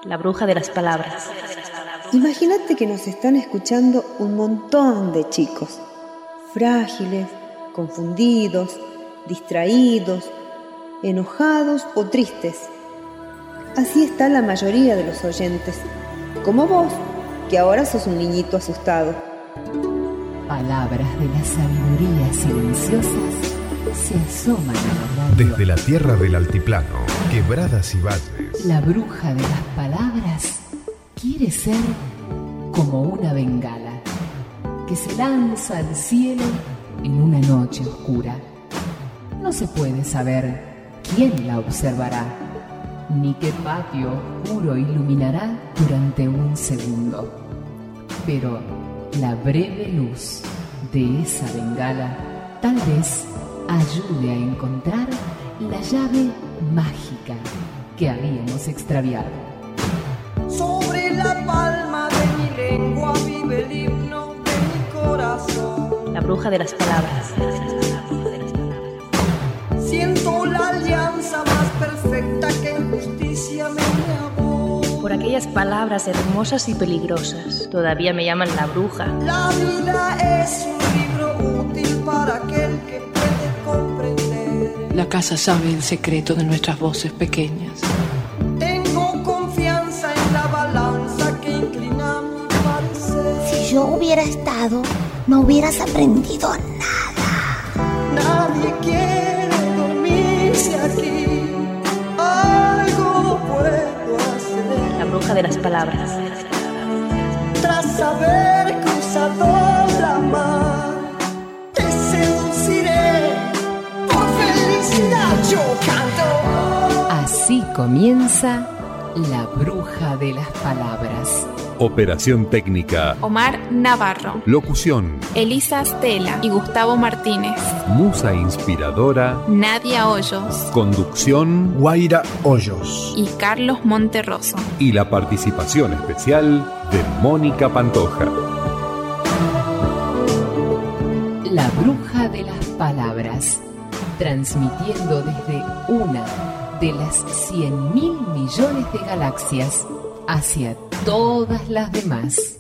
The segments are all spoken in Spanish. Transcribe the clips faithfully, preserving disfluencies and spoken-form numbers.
La bruja de las palabras. Imagínate que nos están escuchando un montón de chicos, frágiles, confundidos, distraídos, enojados o tristes. Así está la mayoría de los oyentes, como vos, que ahora sos un niñito asustado. Palabras de la sabiduría silenciosas se asoman a la radio. Desde la tierra del altiplano, quebradas y valles. La bruja de las palabras quiere ser como una bengala que se lanza al cielo en una noche oscura. No se puede saber quién la observará, ni qué patio oscuro iluminará durante un segundo. Pero la breve luz de esa bengala tal vez ayude a encontrar la llave mágica que habíamos extraviado. Sobre la palma de mi lengua vive el himno de mi corazón. La bruja de las palabras. Siento la alianza más perfecta que en justicia me amó. Por aquellas palabras hermosas y peligrosas, todavía me llaman la bruja. La vida es un libro útil para aquel que puede comprender. La casa sabe el secreto de nuestras voces pequeñas. Tengo confianza en la balanza que inclina mi parecer. Si yo hubiera estado, no hubieras aprendido nada. Nadie quiere dormirse aquí. Algo puedo hacer. La bruja de las palabras. Tras haber cruzado la mar, te seduciré. Por felicidad yo canto. Así comienza La bruja de las palabras. Operación técnica: Omar Navarro. Locución: Elisa Stella y Gustavo Martínez. Musa inspiradora: Nadia Hoyos. Conducción: Guaira Hoyos y Carlos Monterroso. Y la participación especial de Mónica Pantoja. La bruja de las palabras, transmitiendo desde una de las cien mil millones de galaxias hacia todas las demás.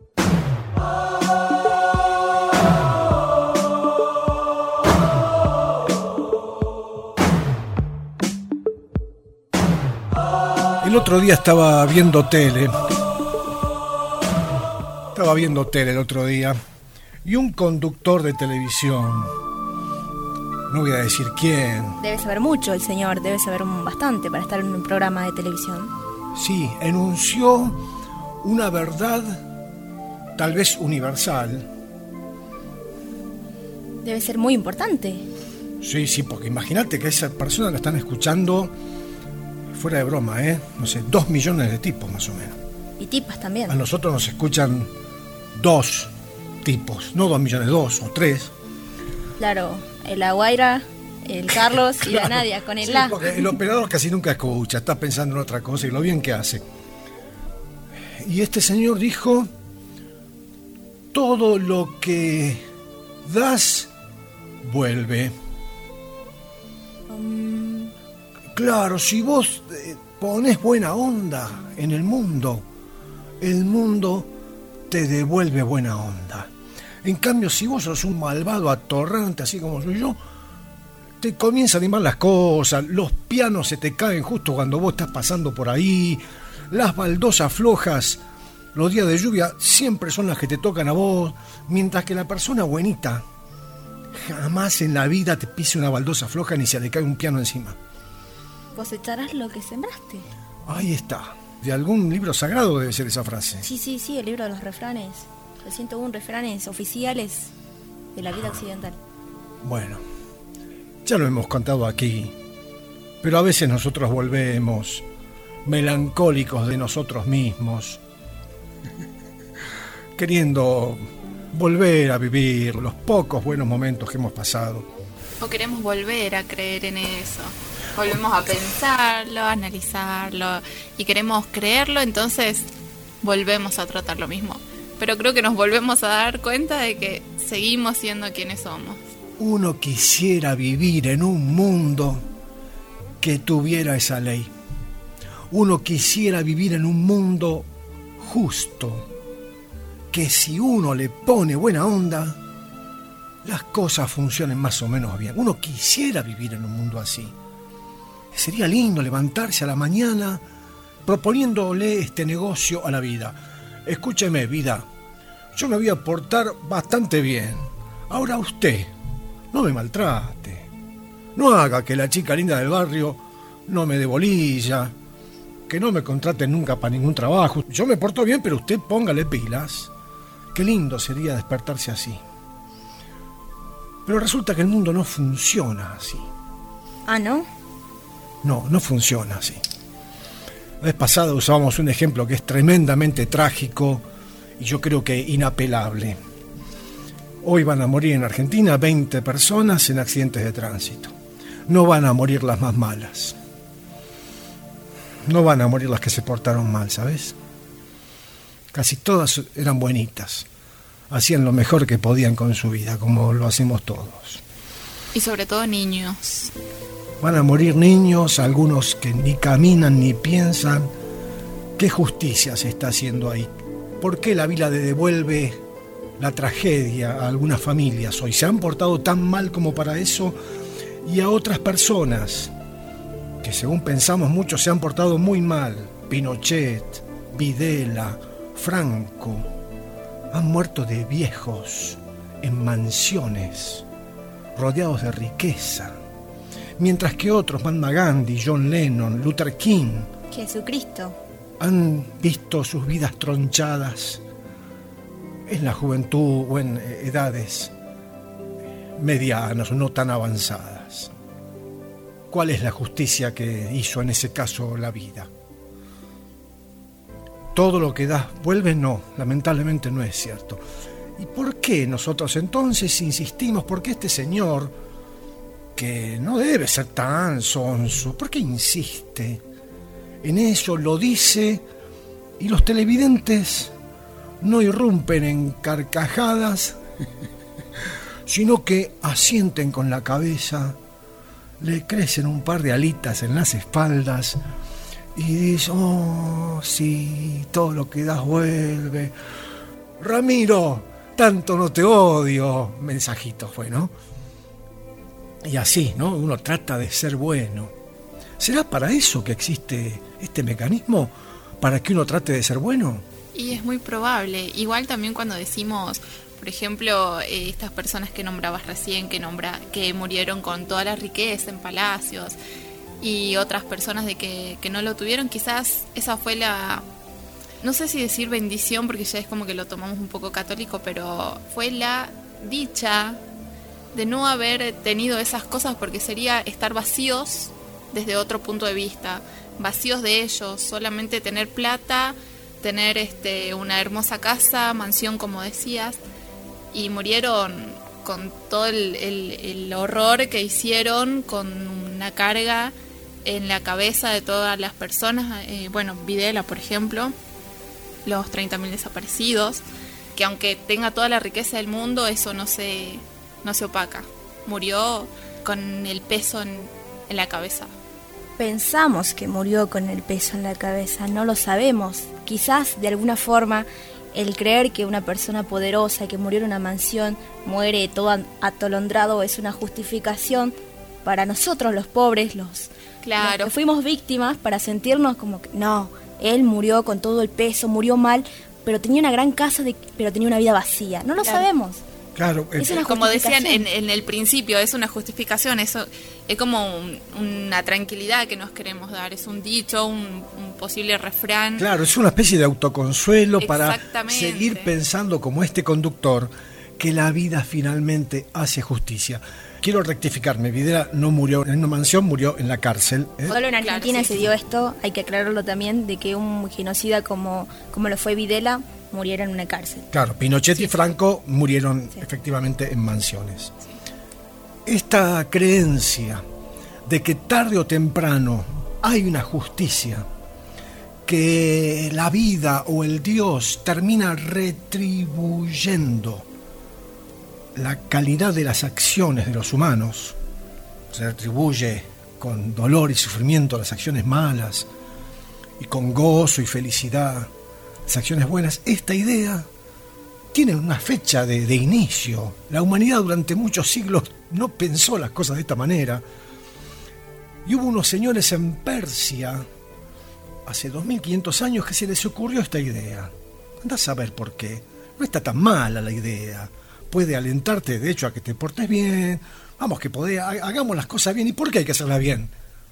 El otro día estaba viendo tele. Estaba viendo tele el otro día y un conductor de televisión, no voy a decir quién. Debe saber mucho el señor, debe saber bastante para estar en un programa de televisión. Sí, enunció una verdad tal vez universal. Debe ser muy importante. Sí, sí, porque imagínate que a esa persona la están escuchando, fuera de broma, ¿eh? No sé, dos millones de tipos más o menos. Y tipas también. A nosotros nos escuchan dos tipos, no dos millones, dos o tres. Claro, la Guaira, el Carlos y claro, la Nadia con el sí, A. Porque el operador casi nunca escucha, está pensando en otra cosa y lo bien que hace. Y este señor dijo: todo lo que das vuelve. Um... Claro, si vos eh, pones buena onda en el mundo, el mundo te devuelve buena onda. En cambio, si vos sos un malvado atorrante, así como soy yo, te comienza a animar las cosas, los pianos se te caen justo cuando vos estás pasando por ahí, las baldosas flojas, los días de lluvia siempre son las que te tocan a vos, mientras que la persona buenita jamás en la vida te pise una baldosa floja ni se le cae un piano encima. Cosecharás lo que sembraste. Ahí está. De algún libro sagrado debe ser esa frase. Sí, sí, sí, el libro de los refranes. Los ciento uno refranes oficiales de la vida occidental. Bueno, ya lo hemos contado aquí, pero a veces nosotros volvemos melancólicos de nosotros mismos, queriendo volver a vivir los pocos buenos momentos que hemos pasado. O queremos volver a creer en eso. Volvemos a pensarlo, a analizarlo y queremos creerlo, entonces volvemos a tratar lo mismo. Pero creo que nos volvemos a dar cuenta de que seguimos siendo quienes somos. Uno quisiera vivir en un mundo que tuviera esa ley. uno quisiera vivir en un mundo justo, que si uno le pone buena onda, las cosas funcionen más o menos bien. Uno quisiera vivir en un mundo así. Sería lindo levantarse a la mañana proponiéndole este negocio a la vida. Escúcheme, vida, yo me voy a portar bastante bien. Ahora usted, no me maltrate. No haga que la chica linda del barrio no me dé bolilla, que no me contrate nunca para ningún trabajo. Yo me porto bien, pero usted póngale pilas. Qué lindo sería despertarse así. Pero resulta que el mundo no funciona así. ¿Ah, no? No, no funciona así. La vez pasada usábamos un ejemplo que es tremendamente trágico y yo creo que inapelable. Hoy van a morir en Argentina veinte personas en accidentes de tránsito. No van a morir las más malas. No van a morir las que se portaron mal, ¿sabes? Casi todas eran buenitas. Hacían lo mejor que podían con su vida, como lo hacemos todos. Y sobre todo niños. Van a morir niños, algunos que ni caminan ni piensan. ¿Qué justicia se está haciendo ahí? ¿Por qué la vida le devuelve la tragedia a algunas familias hoy? ¿Se han portado tan mal como para eso? Y a otras personas, que según pensamos muchos se han portado muy mal. Pinochet, Videla, Franco, han muerto de viejos, en mansiones, rodeados de riqueza. Mientras que otros, Mahatma Gandhi, John Lennon, Luther King, Jesucristo, han visto sus vidas tronchadas en la juventud o en edades medianas o no tan avanzadas. ¿Cuál es la justicia que hizo en ese caso la vida? Todo lo que das vuelve, no, lamentablemente no es cierto. ¿Y por qué nosotros entonces insistimos? ¿Por qué este señor, que no debe ser tan sonso, por qué insiste en eso, lo dice, y los televidentes no irrumpen en carcajadas, sino que asienten con la cabeza, le crecen un par de alitas en las espaldas y dicen, oh, sí, todo lo que das vuelve. Ramiro, tanto no te odio. Mensajito fue, ¿no? Y así, ¿no? Uno trata de ser bueno. ¿Será para eso que existe este mecanismo? ¿Para que uno trate de ser bueno? Y es muy probable. Igual también cuando decimos, por ejemplo, eh, estas personas que nombrabas recién, que nombra, que murieron con toda la riqueza en palacios, y otras personas de que, que no lo tuvieron, quizás esa fue la, no sé si decir bendición, porque ya es como que lo tomamos un poco católico, pero fue la dicha de no haber tenido esas cosas, porque sería estar vacíos desde otro punto de vista, vacíos de ellos, solamente tener plata, tener este una hermosa casa, mansión como decías, y murieron con todo el, el, el horror que hicieron, con una carga en la cabeza de todas las personas. Eh, bueno, Videla, por ejemplo, los treinta mil desaparecidos, que aunque tenga toda la riqueza del mundo, eso no se, no se opaca. Murió con el peso en, en la cabeza. Pensamos que murió con el peso en la cabeza, no lo sabemos. Quizás de alguna forma el creer que una persona poderosa que murió en una mansión muere todo atolondrado es una justificación para nosotros los pobres, los, claro. los que fuimos víctimas, para sentirnos como que no, él murió con todo el peso, murió mal, pero tenía una gran casa, de, pero tenía una vida vacía. No lo claro. sabemos. Claro, es una como decían en, en el principio, es una justificación, eso es como un, una tranquilidad que nos queremos dar, es un dicho, un, un posible refrán. Claro, es una especie de autoconsuelo para seguir pensando como este conductor que la vida finalmente hace justicia. Quiero rectificarme, Videla no murió en una mansión, murió en la cárcel. ¿eh? Solo en Argentina claro, sí, se dio esto, hay que aclararlo también, de que un genocida como, como lo fue Videla muriera en una cárcel. Claro, Pinochet sí. y Franco murieron sí. efectivamente en mansiones. Sí. Esta creencia de que tarde o temprano hay una justicia, que la vida o el Dios termina retribuyendo la calidad de las acciones de los humanos, se retribuye con dolor y sufrimiento las acciones malas, y con gozo y felicidad, las acciones buenas. Esta idea tiene una fecha de, de inicio. La humanidad durante muchos siglos no pensó las cosas de esta manera. Y hubo unos señores en Persia, hace dos mil quinientos años, que se les ocurrió esta idea. Andá a saber por qué. No está tan mala la idea. Puede alentarte, de hecho, a que te portes bien. Vamos, que podés, hagamos las cosas bien. ¿Y por qué hay que hacerlas bien?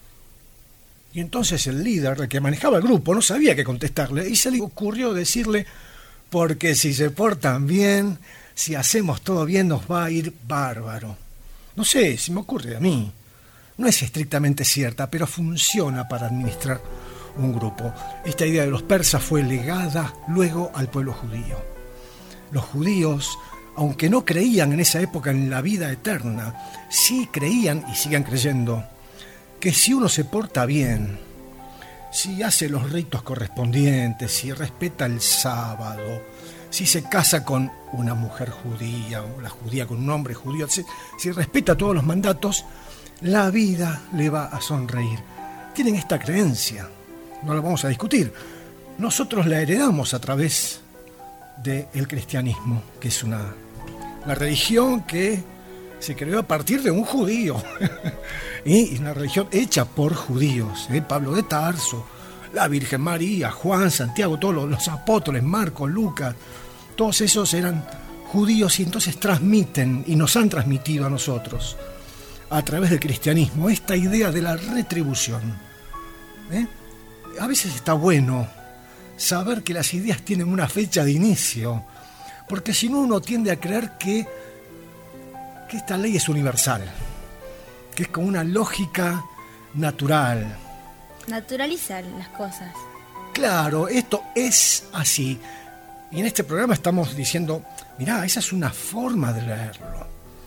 Y entonces el líder, el que manejaba el grupo, no sabía qué contestarle. Y se le ocurrió decirle, porque si se portan bien, si hacemos todo bien, nos va a ir bárbaro. No sé, si me ocurre a mí. No es estrictamente cierta, pero funciona para administrar un grupo. Esta idea de los persas fue legada luego al pueblo judío. Los judíos, aunque no creían en esa época en la vida eterna, sí creían y siguen creyendo que si uno se porta bien, si hace los ritos correspondientes, si respeta el sábado, si se casa con una mujer judía o la judía con un hombre judío, si, si respeta todos los mandatos, la vida le va a sonreír. Tienen esta creencia, no la vamos a discutir. Nosotros la heredamos a través del cristianismo, que es una la religión que se creó a partir de un judío y una religión hecha por judíos, ¿eh? Pablo de Tarso, la Virgen María, Juan, Santiago, todos los, los apóstoles, Marcos, Lucas, todos esos eran judíos y entonces transmiten y nos han transmitido a nosotros a través del cristianismo esta idea de la retribución, ¿eh? A veces está bueno saber que las ideas tienen una fecha de inicio, porque si no uno tiende a creer que, que esta ley es universal, que es como una lógica natural. Naturalizar las cosas. Claro, esto es así. Y en este programa estamos diciendo, mirá, esa es una forma de leerlo.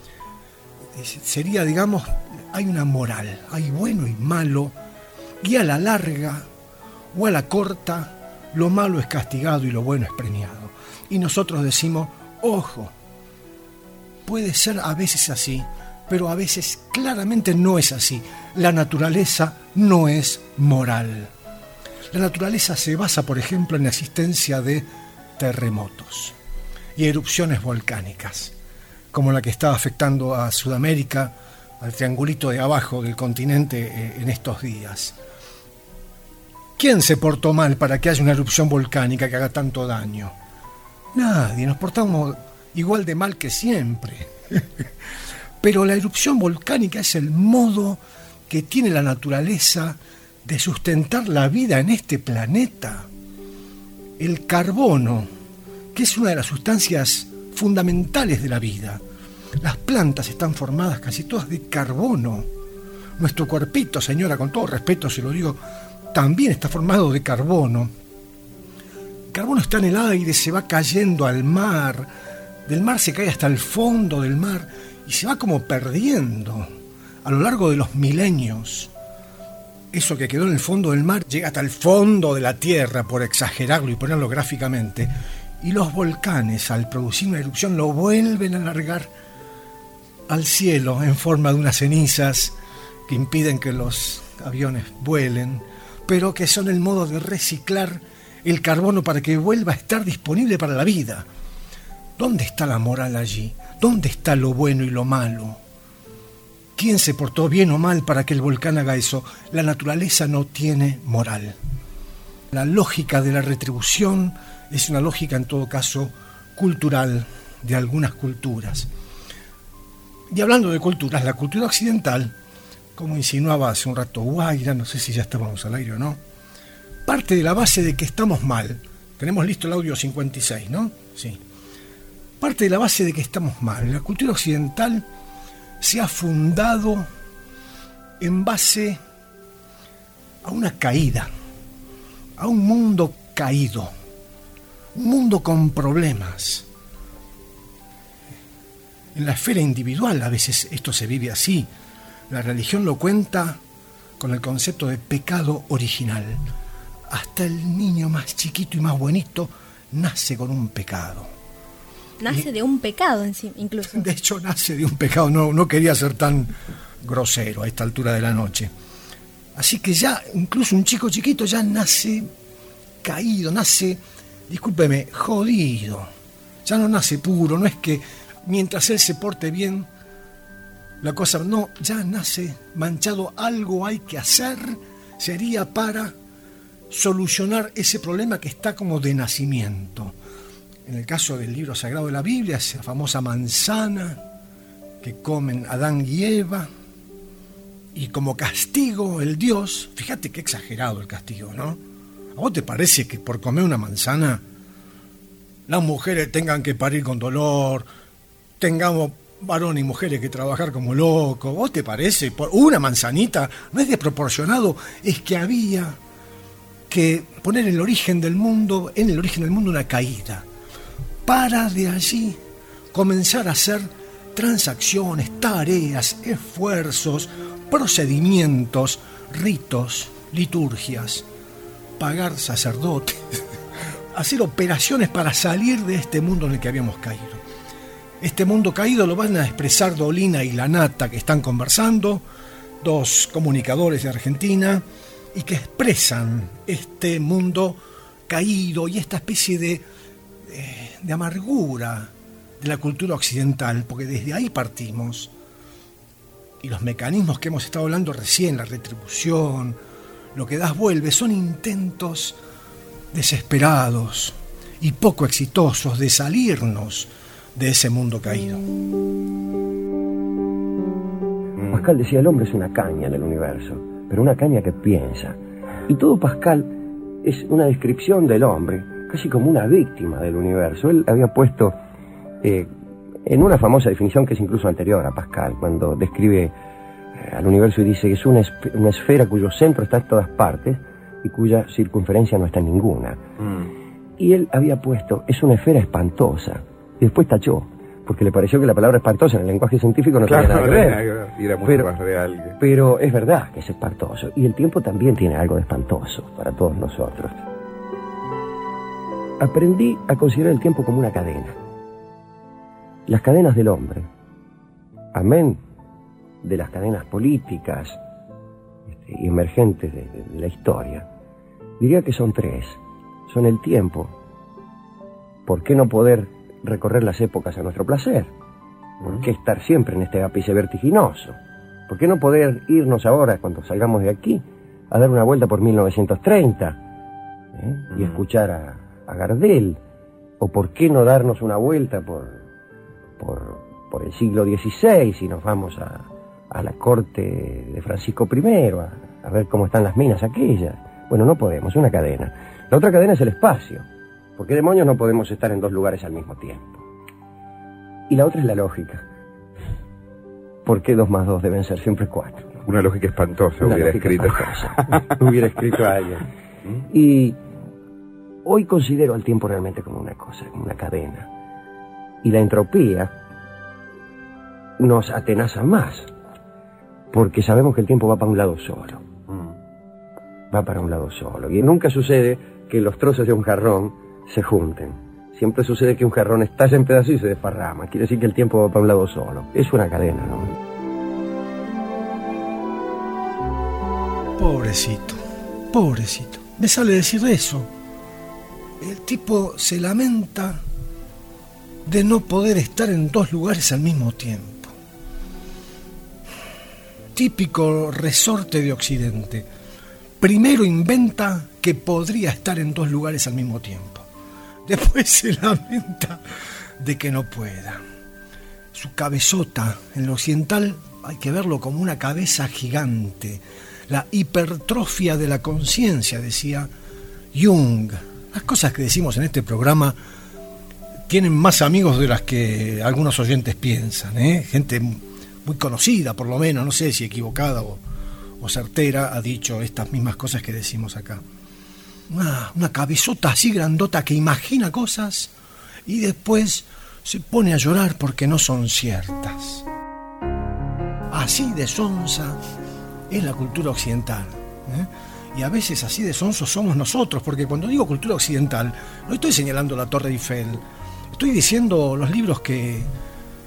Sería, digamos, hay una moral, hay bueno y malo, y a la larga o a la corta, lo malo es castigado y lo bueno es premiado. Y nosotros decimos, ojo, puede ser a veces así, pero a veces claramente no es así. La naturaleza no es moral. La naturaleza se basa, por ejemplo, en la existencia de terremotos y erupciones volcánicas, como la que está afectando a Sudamérica, al triangulito de abajo del continente en estos días. ¿Quién se portó mal para que haya una erupción volcánica que haga tanto daño? Nadie, nos portamos igual de mal que siempre. Pero la erupción volcánica es el modo que tiene la naturaleza de sustentar la vida en este planeta. El carbono, que es una de las sustancias fundamentales de la vida. Las plantas están formadas casi todas de carbono. Nuestro cuerpito, señora, con todo respeto se lo digo, también está formado de carbono. El carbono está en el aire, se va cayendo al mar, del mar se cae hasta el fondo del mar y se va como perdiendo a lo largo de los milenios. Eso que quedó en el fondo del mar llega hasta el fondo de la tierra, por exagerarlo y ponerlo gráficamente, y los volcanes, al producir una erupción, lo vuelven a largar al cielo en forma de unas cenizas que impiden que los aviones vuelen, pero que son el modo de reciclar el carbono para que vuelva a estar disponible para la vida. ¿Dónde está la moral allí? ¿Dónde está lo bueno y lo malo? ¿Quién se portó bien o mal para que el volcán haga eso? La naturaleza no tiene moral. La lógica de la retribución es una lógica, en todo caso, cultural, de algunas culturas. Y hablando de culturas, la cultura occidental, como insinuaba hace un rato Guaira, no sé si ya estábamos al aire o no, parte de la base de que estamos mal. Tenemos listo el audio cincuenta y seis, ¿no? Sí. Parte de la base de que estamos mal. La cultura occidental se ha fundado en base a una caída, a un mundo caído, un mundo con problemas. En la esfera individual a veces esto se vive así. La religión lo cuenta con el concepto de pecado original. Hasta el niño más chiquito y más bonito nace con un pecado. Nace y, de un pecado en sí, incluso. De hecho, nace de un pecado. No, no quería ser tan grosero a esta altura de la noche. Así que ya, incluso un chico chiquito ya nace caído, nace, discúlpeme, jodido. Ya no nace puro, no es que mientras él se porte bien, la cosa, no, ya nace manchado. Algo hay que hacer, sería para solucionar ese problema que está como de nacimiento. En el caso del libro sagrado de la Biblia, esa famosa manzana que comen Adán y Eva, y como castigo el Dios, fíjate qué exagerado el castigo, ¿no? ¿A vos te parece que por comer una manzana las mujeres tengan que parir con dolor, tengamos varones y mujeres que trabajar como locos? ¿Vos te parece? Por una manzanita no es desproporcionado, es que había que poner el origen del mundo, en el origen del mundo una caída, para de allí comenzar a hacer transacciones, tareas, esfuerzos, procedimientos, ritos, liturgias, pagar sacerdotes, hacer operaciones para salir de este mundo en el que habíamos caído. Este mundo caído lo van a expresar Dolina y Lanata, que están conversando, dos comunicadores de Argentina, y que expresan este mundo caído y esta especie de, de, de amargura de la cultura occidental, porque desde ahí partimos. Y los mecanismos que hemos estado hablando recién, la retribución, lo que das vuelve, son intentos desesperados y poco exitosos de salirnos de ese mundo caído. Pascal decía, el hombre es una caña del universo, pero una caña que piensa. Y todo Pascal es una descripción del hombre, casi como una víctima del universo. Él había puesto eh, en una famosa definición que es incluso anterior a Pascal, cuando describe eh, al universo y dice que es una, esp- una esfera cuyo centro está en todas partes y cuya circunferencia no está en ninguna. Mm. Y él había puesto, es una esfera espantosa, y después tachó, porque le pareció que la palabra espantosa en el lenguaje científico no claro, tenía nada que ver. Y era mucho pero, más real. Pero es verdad que es espantoso, y el tiempo también tiene algo de espantoso para todos nosotros. Aprendí a considerar el tiempo como una cadena. Las cadenas del hombre, amén de las cadenas políticas este, y emergentes de, de, de la historia, diría que son tres. Son el tiempo. ¿Por qué no poder recorrer las épocas a nuestro placer? ¿Por qué estar siempre en este ápice vertiginoso? ¿Por qué no poder irnos ahora, cuando salgamos de aquí, a dar una vuelta por mil novecientos treinta ¿eh? y escuchar a, a Gardel? ¿O por qué no darnos una vuelta por, por, por el siglo dieciséis y nos vamos a, a la corte de Francisco primero a, a ver cómo están las minas aquellas? Bueno, no podemos, es una cadena. La otra cadena es el espacio. ¿Por qué demonios no podemos estar en dos lugares al mismo tiempo? Y la otra es la lógica. ¿Por qué dos más dos deben ser siempre cuatro? Una lógica espantosa Una hubiera lógica escrito. espantosa. hubiera escrito a alguien. Y hoy considero al tiempo realmente como una cosa, como una cadena. Y la entropía nos atenaza más, porque sabemos que el tiempo va para un lado solo. Va para un lado solo. Y nunca sucede que los trozos de un jarrón se junten. Siempre sucede que un jarrón estalla en pedazos y se desparrama. Quiere decir que el tiempo va para un lado solo. Es una cadena, ¿no? Pobrecito, pobrecito. Me sale decir eso. El tipo se lamenta de no poder estar en dos lugares al mismo tiempo. Típico resorte de Occidente. Primero inventa que podría estar en dos lugares al mismo tiempo. Después se lamenta de que no pueda. Su cabezota en lo occidental hay que verlo como una cabeza gigante. La hipertrofia de la conciencia, decía Jung. Las cosas que decimos en este programa tienen más amigos de las que algunos oyentes piensan, ¿eh? Gente muy conocida, por lo menos, no sé si equivocada o, o certera, ha dicho estas mismas cosas que decimos acá. Una, una cabezota así grandota que imagina cosas y después se pone a llorar porque no son ciertas. Así de sonsa es la cultura occidental, ¿eh? Y a veces así de sonsos somos nosotros, porque cuando digo cultura occidental no estoy señalando la Torre Eiffel, estoy diciendo los libros que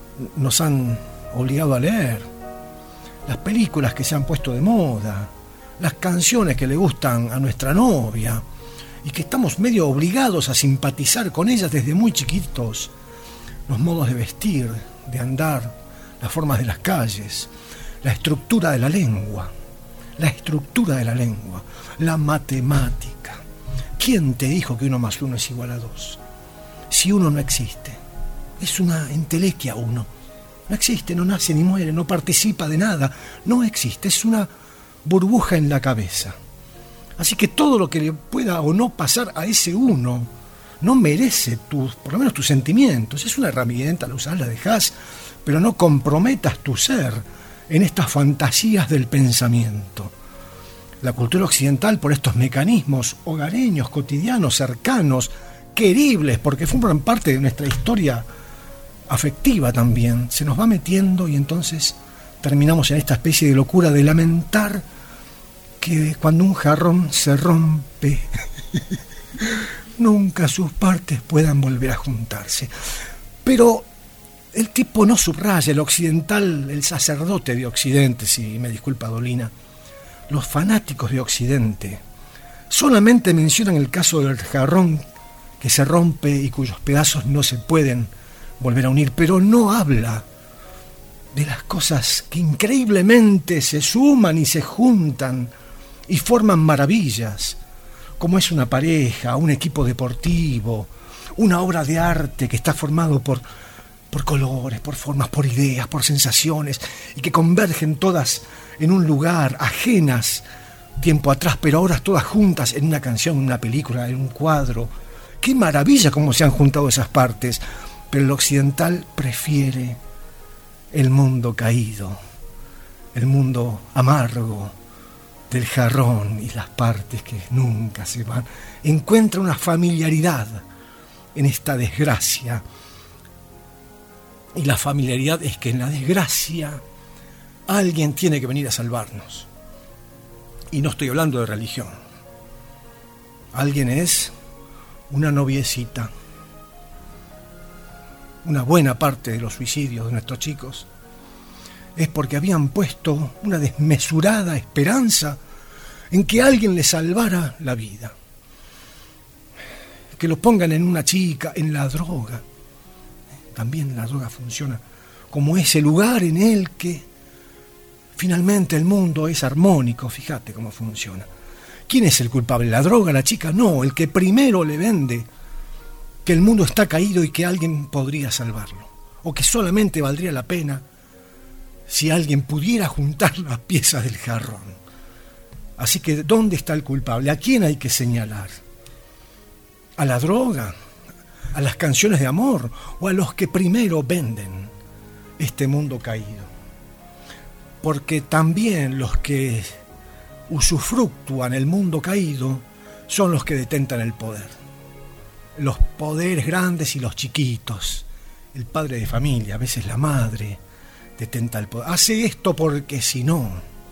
nos han obligado a leer, las películas que se han puesto de moda, las canciones que le gustan a nuestra novia y que estamos medio obligados a simpatizar con ellas desde muy chiquitos. Los modos de vestir, de andar, las formas de las calles, la estructura de la lengua, la estructura de la lengua, la matemática. ¿Quién te dijo que uno más uno es igual a dos? Si uno no existe, es una entelequia uno. No existe, no nace ni muere, no participa de nada, no existe, es una burbuja en la cabeza. Así que todo lo que le pueda o no pasar a ese uno no merece tus, por lo menos tus sentimientos. Es una herramienta, la usás, la dejás, pero no comprometas tu ser en estas fantasías del pensamiento. La cultura occidental, por estos mecanismos hogareños, cotidianos, cercanos, queribles, porque forman parte de nuestra historia afectiva también, se nos va metiendo y entonces terminamos en esta especie de locura de lamentar que cuando un jarrón se rompe, nunca sus partes puedan volver a juntarse. Pero el tipo no subraya, el occidental, el sacerdote de Occidente, si me disculpa Dolina, los fanáticos de Occidente, solamente mencionan el caso del jarrón que se rompe y cuyos pedazos no se pueden volver a unir, pero no habla de las cosas que increíblemente se suman y se juntan y forman maravillas, como es una pareja, un equipo deportivo, una obra de arte que está formado por, por colores, por formas, por ideas, por sensaciones, y que convergen todas en un lugar, ajenas tiempo atrás, pero ahora todas juntas en una canción, en una película, en un cuadro. ¡Qué maravilla cómo se han juntado esas partes! Pero el occidental prefiere el mundo caído, el mundo amargo del jarrón y las partes que nunca se van. Encuentra una familiaridad en esta desgracia. Y la familiaridad es que en la desgracia alguien tiene que venir a salvarnos. Y no estoy hablando de religión. Alguien es una noviecita. Una buena parte de los suicidios de nuestros chicos es porque habían puesto una desmesurada esperanza en que alguien les salvara la vida. Que lo pongan en una chica, en la droga. También la droga funciona como ese lugar en el que finalmente el mundo es armónico. Fíjate cómo funciona. ¿Quién es el culpable? ¿La droga, la chica? No, el que primero le vende que el mundo está caído y que alguien podría salvarlo, o que solamente valdría la pena si alguien pudiera juntar las piezas del jarrón. Así que, ¿dónde está el culpable? ¿A quién hay que señalar? ¿A la droga? ¿A las canciones de amor? ¿O a los que primero venden este mundo caído? Porque también los que usufructúan el mundo caído son los que detentan el poder. Los poderes grandes y los chiquitos. El padre de familia, a veces la madre, detenta el poder. Hace esto porque si no.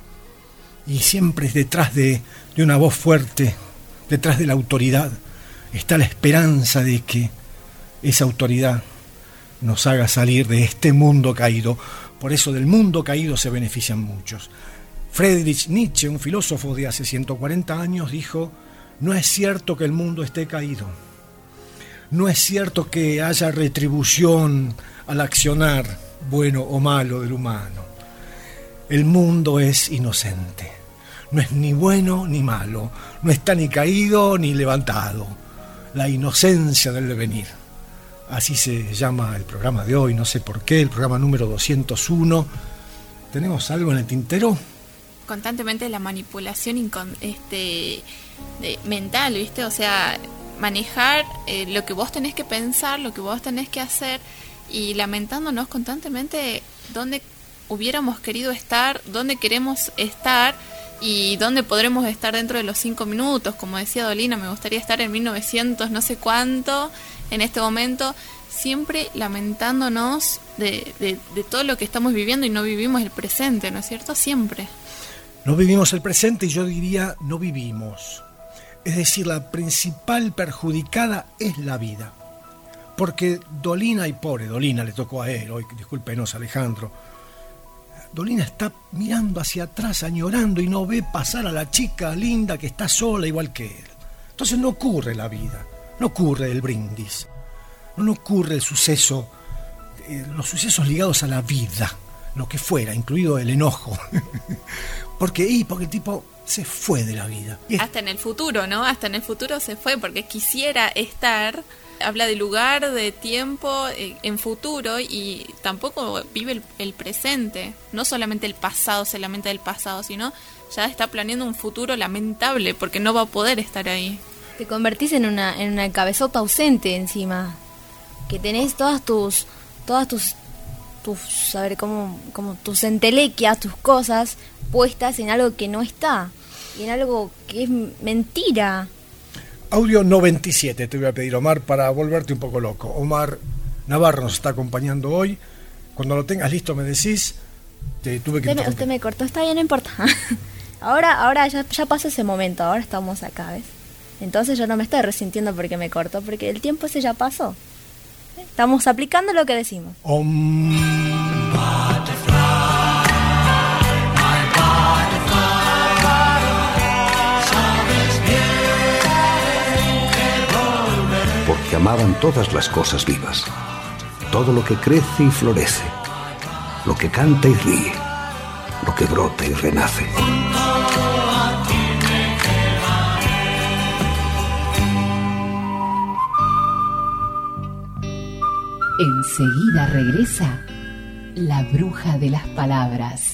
Y siempre detrás de, de una voz fuerte, detrás de la autoridad, está la esperanza de que esa autoridad nos haga salir de este mundo caído. Por eso del mundo caído se benefician muchos. Friedrich Nietzsche, un filósofo de hace ciento cuarenta años, dijo: no es cierto que el mundo esté caído. No es cierto que haya retribución al accionar bueno o malo del humano. El mundo es inocente. No es ni bueno ni malo. No está ni caído ni levantado. La inocencia del devenir. Así se llama el programa de hoy, no sé por qué, el programa número doscientos uno. ¿Tenemos algo en el tintero? Constantemente la manipulación incon- este, de, mental, ¿viste? O sea, manejar eh, lo que vos tenés que pensar, lo que vos tenés que hacer, y lamentándonos constantemente dónde hubiéramos querido estar, dónde queremos estar y dónde podremos estar dentro de los cinco minutos. Como decía Dolina, me gustaría estar en mil novecientos no sé cuánto en este momento, siempre lamentándonos de, de, de todo lo que estamos viviendo y no vivimos el presente, ¿no es cierto? Siempre. No vivimos el presente y yo diría no vivimos. Es decir, la principal perjudicada es la vida. Porque Dolina, y pobre Dolina, le tocó a él, hoy discúlpenos Alejandro, Dolina está mirando hacia atrás, añorando, y no ve pasar a la chica linda que está sola igual que él. Entonces no ocurre la vida, no ocurre el brindis, no ocurre el suceso, eh, los sucesos ligados a la vida, lo que fuera, incluido el enojo. Porque, y porque el tipo se fue de la vida. Y hasta en el futuro, ¿no? Hasta en el futuro se fue, porque quisiera estar, habla de lugar, de tiempo, eh, en futuro, y tampoco vive el, el presente. No solamente el pasado, se lamenta del pasado, sino ya está planeando un futuro lamentable, porque no va a poder estar ahí. Te convertís en una, en una cabezota ausente encima, que tenés todas tus, todas tus, tus, a ver, como, como tus entelequias, tus cosas puestas en algo que no está, y en algo que es mentira. Audio noventa y siete te voy a pedir, Omar, para volverte un poco loco. Omar Navarro nos está acompañando hoy. Cuando lo tengas listo me decís. Te tuve que usted, me, usted me cortó, está bien, no importa. ahora ahora ya, ya pasó ese momento, ahora estamos acá, ¿ves? Entonces yo no me estoy resintiendo porque me cortó, porque el tiempo ese ya pasó. Estamos aplicando lo que decimos. Om. Porque amaban todas las cosas vivas, todo lo que crece y florece, lo que canta y ríe, lo que brota y renace. Enseguida regresa la bruja de las palabras.